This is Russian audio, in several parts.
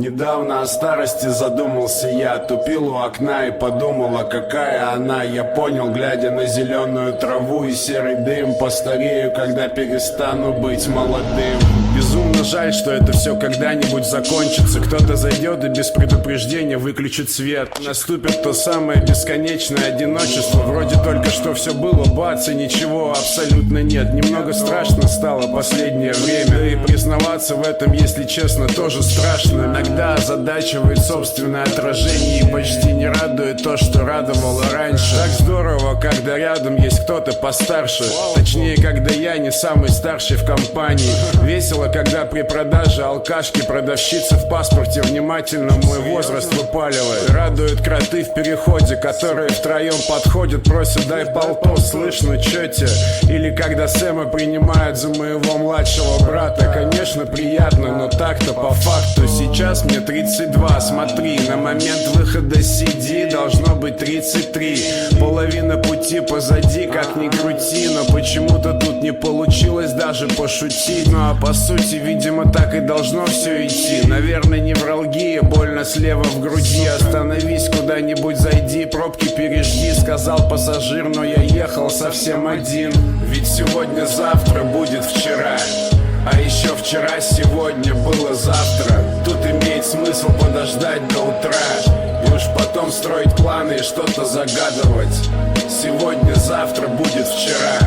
Недавно о старости задумался я. Тупил у окна и подумала, какая она. Я понял, глядя на зеленую траву и серый дым. Постарею, когда перестану быть молодым. Безумно жаль, что это все когда-нибудь закончится. Кто-то зайдет и без предупреждения выключит свет. Наступит то самое бесконечное одиночество. Вроде только что все было, бац, и ничего абсолютно нет. Немного страшно стало последнее время. Да и признаваться в этом, если честно, тоже страшно. Иногда озадачивает собственное отражение и почти не радует то, что радовало раньше. Так здорово, когда рядом есть кто-то постарше. Точнее, когда я не самый старший в компании. Весело, когда при продаже алкашки продавщица в паспорте внимательно мой возраст выпаливает. Радуют кроты в переходе, которые втроем подходят, просят: дай полтос, слышно, чё те? Или когда Сэма принимают за моего младшего брата. Конечно, приятно, но так-то по факту. Сейчас мне 32, смотри, на момент выхода CD должно быть 33. Половина пути позади, как ни крути, но почему-то тут не получилось даже пошутить. Ну а по сути, видимо, так и должно все идти. Наверное, невралгия, больно слева в груди. Остановись куда-нибудь, зайди, пробки пережди, сказал пассажир, но я ехал совсем один. Ведь сегодня-завтра будет вчера, а еще вчера, сегодня было завтра. Тут имеет смысл подождать до утра и уж потом строить планы и что-то загадывать. Сегодня-завтра будет вчера,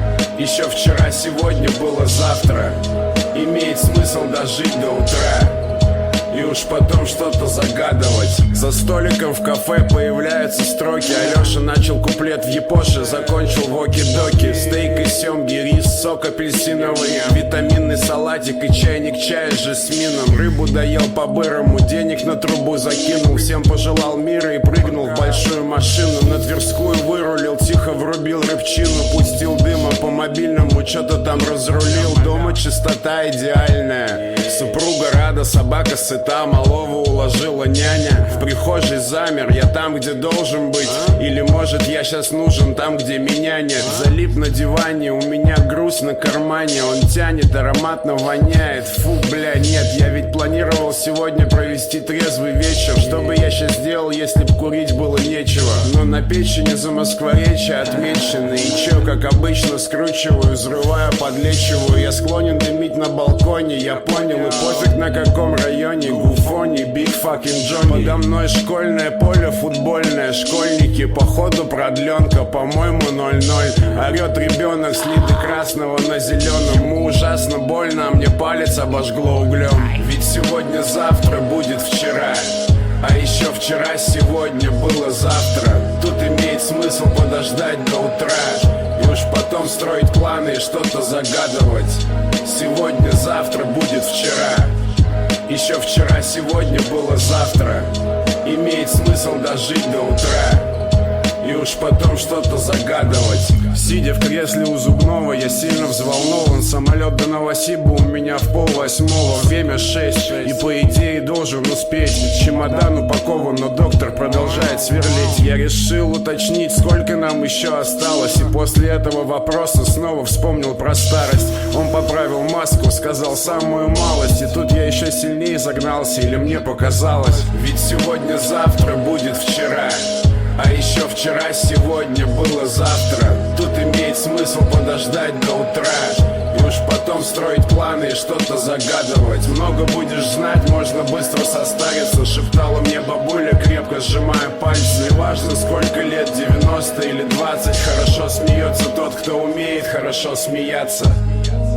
еще вчера, сегодня было завтра. Имеет смысл дожить до утра и уж потом что-то загадывать. За столиком в кафе появляются строки. Алёша начал куплет в япоше, закончил в оки-доки. Стейк из сёмги, рис, сок апельсиновый, витаминный салатик и чайник чая с жасмином. Рыбу доел по-бырому, денег на трубу закинул. Всем пожелал мира и прыгнул в большую машину. На Тверскую вырулил, тихо врубил рыбчину. Пустил дыма по мобильному, что-то там разрулил. Дома чистота идеальная, супруга рада, собака сыта, малого уложила няня. В прихожей замер, я там, где должен быть. Или может я сейчас нужен там, где меня нет. Залип на диване, у меня груз на кармане. Он тянет, ароматно воняет. Фу, бля, нет, я ведь планировал сегодня провести трезвый вечер. Что бы я сейчас сделал, если б курить было нечего? Но на печени Замоскворечья отмечены. И чё, как обычно, скручиваю, взрываю, подлечиваю. Я склонен дымить на балконе, я понял, и пофиг на каком районе. Гуфони, Big fucking Johnny. Подо мной школьное поле футбольное. Школьники, походу продленка, по-моему 0-0. Орет ребенок, следы красного на зеленом. Ему ужасно больно, а мне палец обожгло углем. Ведь сегодня-завтра будет вчера, а еще вчера, сегодня было завтра. Тут имеет смысл подождать до утра и уж потом строить планы и что-то загадывать. Сегодня-завтра будет вчера, еще вчера, сегодня было завтра. Имеет смысл дожить до утра и уж потом что-то загадывать. Сидя в кресле у зубного, я сильно взволнован. Самолет до Новосиба у меня в 7:30. Время 6, и по идее должен успеть. Чемодан упакован, но доктор продолжает сверлить. Я решил уточнить, сколько нам еще осталось. И после этого вопроса снова вспомнил про старость. Он поправил маску, сказал самую малость. И тут я еще сильнее загнался, или мне показалось. Ведь сегодня-завтра будет вчера, а еще вчера, сегодня было завтра. Тут имеет смысл подождать до утра и уж потом строить планы и что-то загадывать. Много будешь знать, можно быстро состариться, шептала мне бабуля, крепко сжимая пальцы. Неважно сколько лет, 90 или 20, хорошо смеется тот, кто умеет хорошо смеяться.